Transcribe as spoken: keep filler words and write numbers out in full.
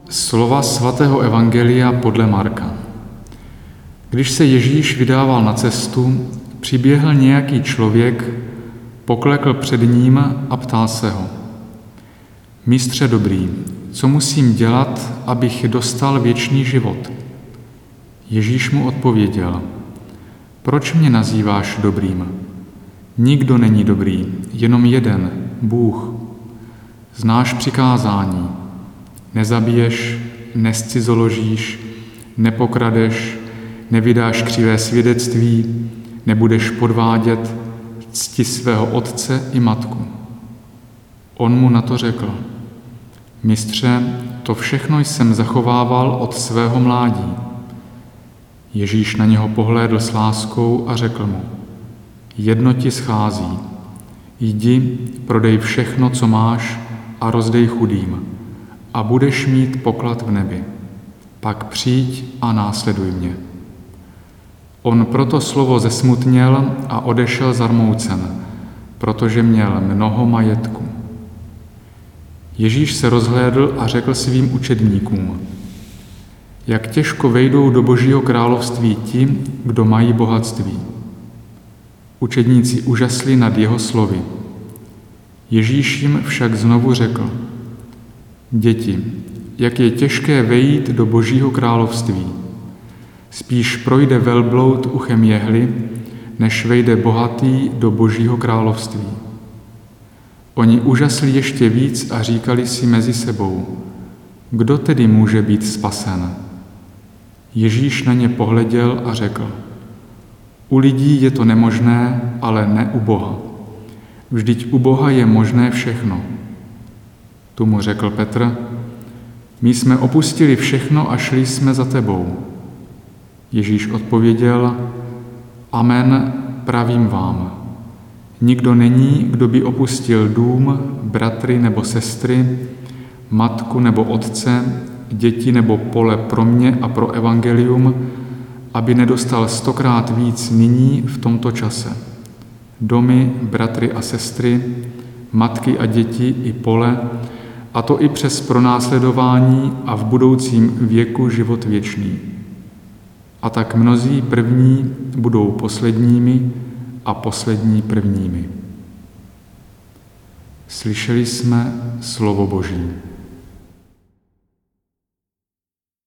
Slova svatého evangelia podle Marka. Když se Ježíš vydával na cestu, přiběhl nějaký člověk, poklekl před ním a ptal se ho: Mistře dobrý, co musím dělat, abych dostal věčný život? Ježíš mu odpověděl: Proč mě nazýváš dobrým? Nikdo není dobrý, jenom jeden, Bůh. Znáš přikázání: nezabiješ, nezcizoložíš, nepokradeš, nevydáš křivé svědectví, nebudeš podvádět, cti svého otce i matku. On mu na to řekl: Mistře, to všechno jsem zachovával od svého mládí. Ježíš na něho pohlédl s láskou a řekl mu: Jedno ti schází. Jdi, prodej všechno, co máš, a rozdej chudým, a budeš mít poklad v nebi. Pak přijď a následuj mě. On proto slovo zesmutněl a odešel zarmoucen, protože měl mnoho majetku. Ježíš se rozhlédl a řekl svým učedníkům: Jak těžko vejdou do Božího království ti, kdo mají bohatství. Učedníci užasli nad jeho slovy. Ježíš jim však znovu řekl: Děti, jak je těžké vejít do Božího království. Spíš projde velbloud uchem jehly, než vejde bohatý do Božího království. Oni užasli ještě víc a říkali si mezi sebou: Kdo tedy může být spasen? Ježíš na ně pohleděl a řekl: U lidí je to nemožné, ale ne u Boha. Vždyť u Boha je možné všechno. Tu mu řekl Petr: My jsme opustili všechno a šli jsme za tebou. Ježíš odpověděl: Amen, pravím vám. Nikdo není, kdo by opustil dům, bratry nebo sestry, matku nebo otce, děti nebo pole pro mě a pro evangelium, aby nedostal stokrát víc nyní v tomto čase. Domy, bratry a sestry, matky a děti i pole, a to i přes pronásledování a v budoucím věku život věčný. A tak mnozí první budou posledními a poslední prvními. Slyšeli jsme slovo Boží.